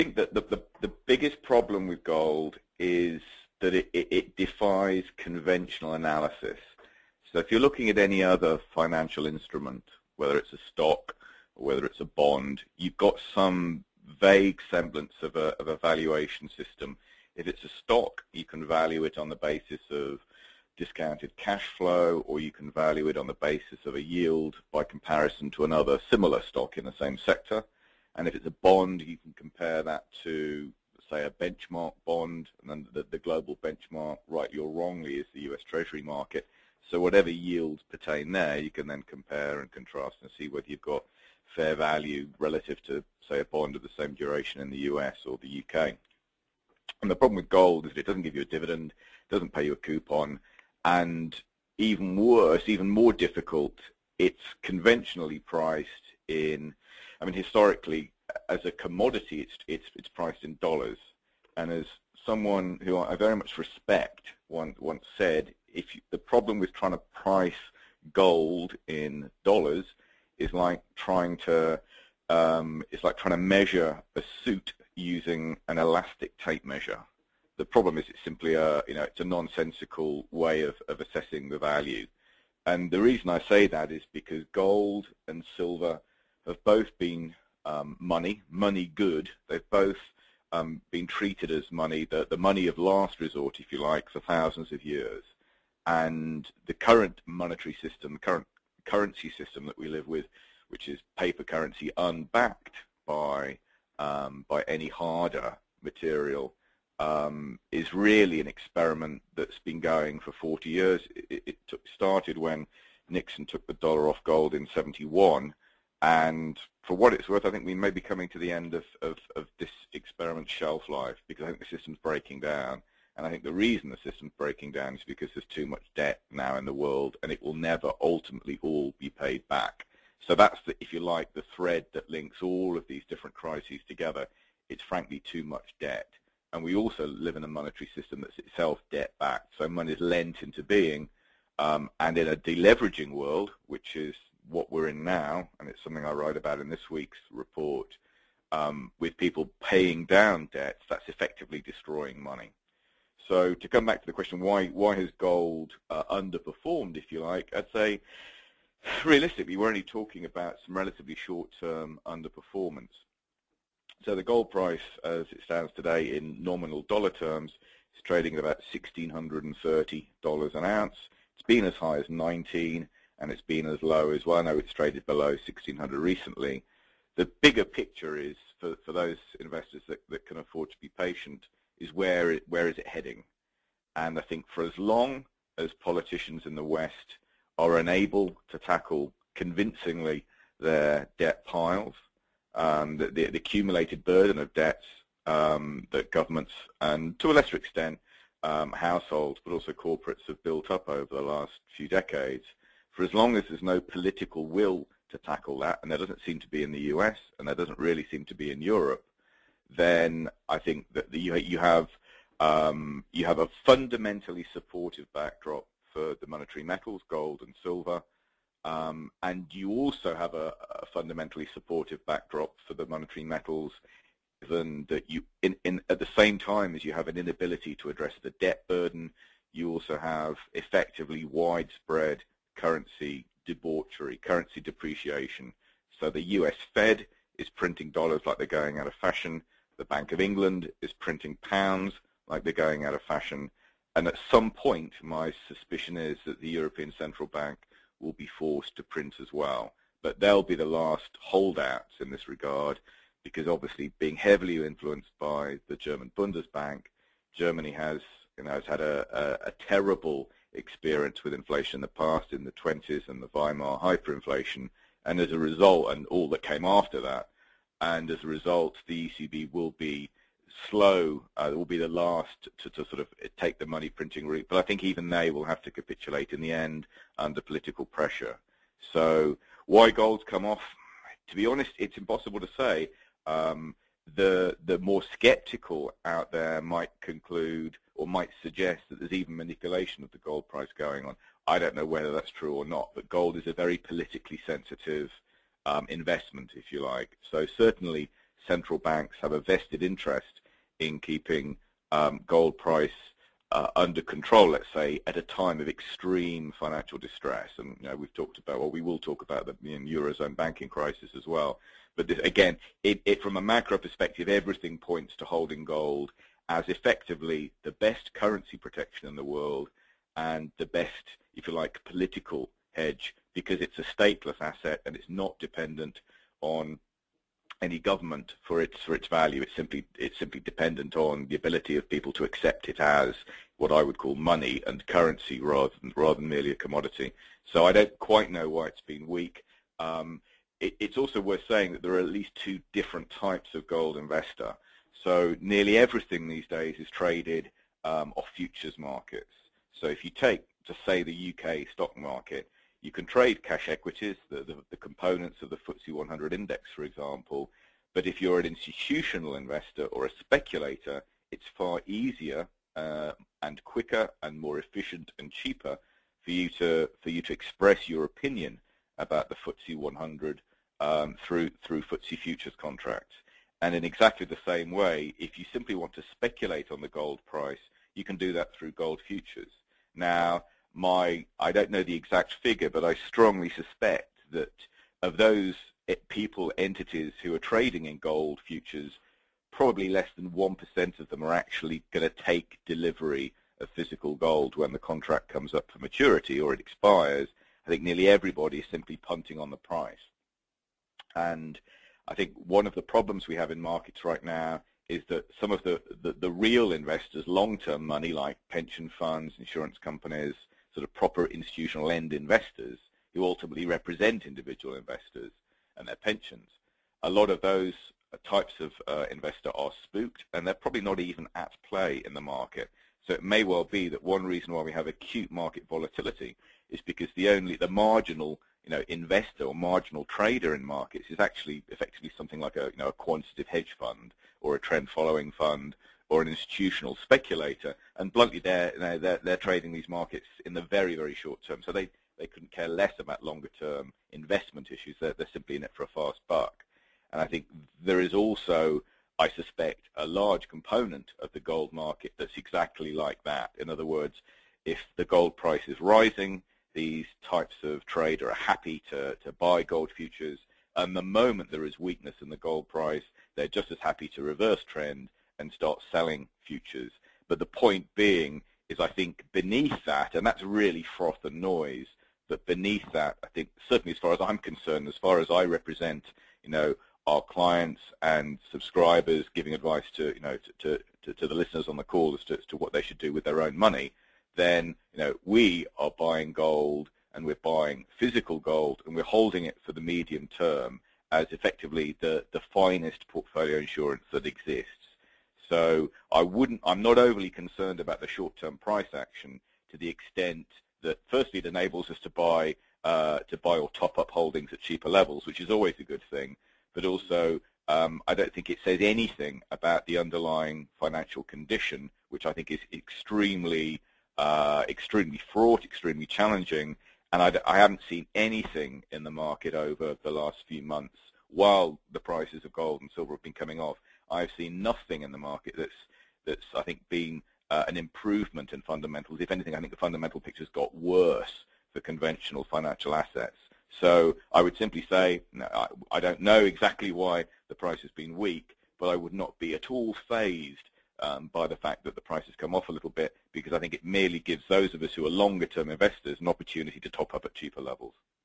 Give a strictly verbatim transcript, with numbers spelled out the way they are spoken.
think that the, the, the biggest problem with gold is that it, it, it defies conventional analysis. So if you're looking at any other financial instrument, whether it's a stock or whether it's a bond, you've got some vague semblance of a, of a valuation system. If it's a stock, you can value it on the basis of discounted cash flow, or you can value it on the basis of a yield by comparison to another similar stock in the same sector. And if it's a bond, you can compare that to, say, a benchmark bond, and then the, the global benchmark, rightly or wrongly, is the U S Treasury market. So whatever yields pertain there, you can then compare and contrast and see whether you've got fair value relative to, say, a bond of the same duration in the U S or the U K. And the problem with gold is that it doesn't give you a dividend, doesn't pay you a coupon, and even worse, even more difficult, it's conventionally priced in, I mean, historically, as a commodity, it's, it's, it's priced in dollars. And as someone who I very much respect once, once said, if you, the problem with trying to price gold in dollars is like trying to, um, it's like trying to measure a suit using an elastic tape measure. The problem is it's simply a, you know, it's a nonsensical way of, of assessing the value. And the reason I say that is because gold and silver have both been um, money, money good. They've both um, been treated as money, the, the money of last resort, if you like, for thousands of years. And the current monetary system, the current currency system that we live with, which is paper currency unbacked by, um, by any harder material, Um, is really an experiment that's been going for forty years. It, it took, started when Nixon took the dollar off gold in seventy-one, and for what it's worth, I think we may be coming to the end of, of, of this experiment's shelf life, because I think the system's breaking down. And I think the reason the system's breaking down is because there's too much debt now in the world, and it will never ultimately all be paid back. So that's, the, if you like, the thread that links all of these different crises together. It's frankly too much debt. And we also live in a monetary system that's itself debt-backed, so money is lent into being. Um, and in a deleveraging world, which is what we're in now, and it's something I write about in this week's report, um, with people paying down debts, that's effectively destroying money. So to come back to the question, why, why has gold uh, underperformed, if you like, I'd say, realistically, we're only talking about some relatively short-term underperformance. So the gold price, as it stands today in nominal dollar terms, is trading at about one thousand six hundred thirty dollars an ounce. It's been as high as nineteen, and it's been as low as, well, I know it's traded below sixteen hundred recently. The bigger picture is, for, for those investors that, that can afford to be patient, is where, it, where is it heading? And I think for as long as politicians in the West are unable to tackle convincingly their debt piles, Um, the, the, the accumulated burden of debts um, that governments and, to a lesser extent, um, households, but also corporates have built up over the last few decades, for as long as there's no political will to tackle that, and there doesn't seem to be in the U S, and there doesn't really seem to be in Europe, then I think that the, you, you, have, um, you have a fundamentally supportive backdrop for the monetary metals, gold and silver. Um, and you also have a, a fundamentally supportive backdrop for the monetary metals, given that you, in, in, at the same time as you have an inability to address the debt burden, you also have effectively widespread currency debauchery, currency depreciation. So the U S Fed is printing dollars like they're going out of fashion. The Bank of England is printing pounds like they're going out of fashion. And at some point, my suspicion is that the European Central Bank will be forced to print as well. But they'll be the last holdouts in this regard, because obviously being heavily influenced by the German Bundesbank, Germany has, you know, has had a, a, a terrible experience with inflation in the past, in the twenties and the Weimar hyperinflation, and as a result, and all that came after that, and as a result, the E C B will be slow, uh, will be the last to, to sort of take the money printing route, but I think even they will have to capitulate in the end under political pressure. So why gold's come off? To be honest, it's impossible to say. Um, the, the more skeptical out there might conclude or might suggest that there's even manipulation of the gold price going on. I don't know whether that's true or not, but gold is a very politically sensitive um, investment, if you like. So certainly central banks have a vested interest in keeping um, gold price uh, under control, let's say, at a time of extreme financial distress. And you know, we've talked about, or we will talk about the you know, Eurozone banking crisis as well. But this, again, it, it, from a macro perspective, everything points to holding gold as effectively the best currency protection in the world and the best, if you like, political hedge, because it's a stateless asset and it's not dependent on any government for its for its value. It's simply it's simply dependent on the ability of people to accept it as what I would call money and currency rather than rather than merely a commodity. So I don't quite know why it's been weak. Um, it, it's also worth saying that there are at least two different types of gold investor. So nearly everything these days is traded um, off futures markets. So if you take, to say, the U K stock market, you can trade cash equities, the, the, the components of the F T S E one hundred index, for example. But if you're an institutional investor or a speculator, it's far easier uh, and quicker and more efficient and cheaper for you to for you to express your opinion about the F T S E one hundred um, through through F T S E futures contracts. And in exactly the same way, if you simply want to speculate on the gold price, you can do that through gold futures. Now, my I don't know the exact figure, but I strongly suspect that of those people, entities who are trading in gold futures, probably less than one percent of them are actually going to take delivery of physical gold when the contract comes up for maturity or it expires. I think nearly everybody is simply punting on the price. And I think one of the problems we have in markets right now is that some of the, the, the real investors, long-term money like pension funds, insurance companies, sort of proper institutional end investors who ultimately represent individual investors and their pensions, a lot of those types of uh, investor are spooked, and they're probably not even at play in the market. So it may well be that one reason why we have acute market volatility is because the only the marginal you know investor or marginal trader in markets is actually effectively something like a you know a quantitative hedge fund or a trend following fund or an institutional speculator, and bluntly they're, you know, they're they're trading these markets in the very very short term. So they they couldn't care less about longer term investment issues. They're, they're simply in it for a fast buck. And I think there is also, I suspect, a large component of the gold market that's exactly like that. In other words, if the gold price is rising, these types of trader are happy to, to buy gold futures, and the moment there is weakness in the gold price, they're just as happy to reverse trend and start selling futures. But the point being is, I think beneath that, and that's really froth and noise, but beneath that, I think certainly as far as I'm concerned, as far as I represent, you know, our clients and subscribers, giving advice to, you know, to, to, to the listeners on the call as to, as to what they should do with their own money, then, you know, we are buying gold, and we're buying physical gold, and we're holding it for the medium term as effectively the, the finest portfolio insurance that exists. So I wouldn't, I'm not overly concerned about the short-term price action to the extent that, firstly, it enables us to buy, uh, to buy or top up holdings at cheaper levels, which is always a good thing. But also, um, I don't think it says anything about the underlying financial condition, which I think is extremely, uh, extremely fraught, extremely challenging. And I, I haven't seen anything in the market over the last few months, while the prices of gold and silver have been coming off. I've seen nothing in the market that's, that's I think, been uh, an improvement in fundamentals. If anything, I think the fundamental picture's got worse for conventional financial assets. So I would simply say, no, I, I don't know exactly why the price has been weak, but I would not be at all fazed um, by the fact that the price has come off a little bit, because I think it merely gives those of us who are longer-term investors an opportunity to top up at cheaper levels.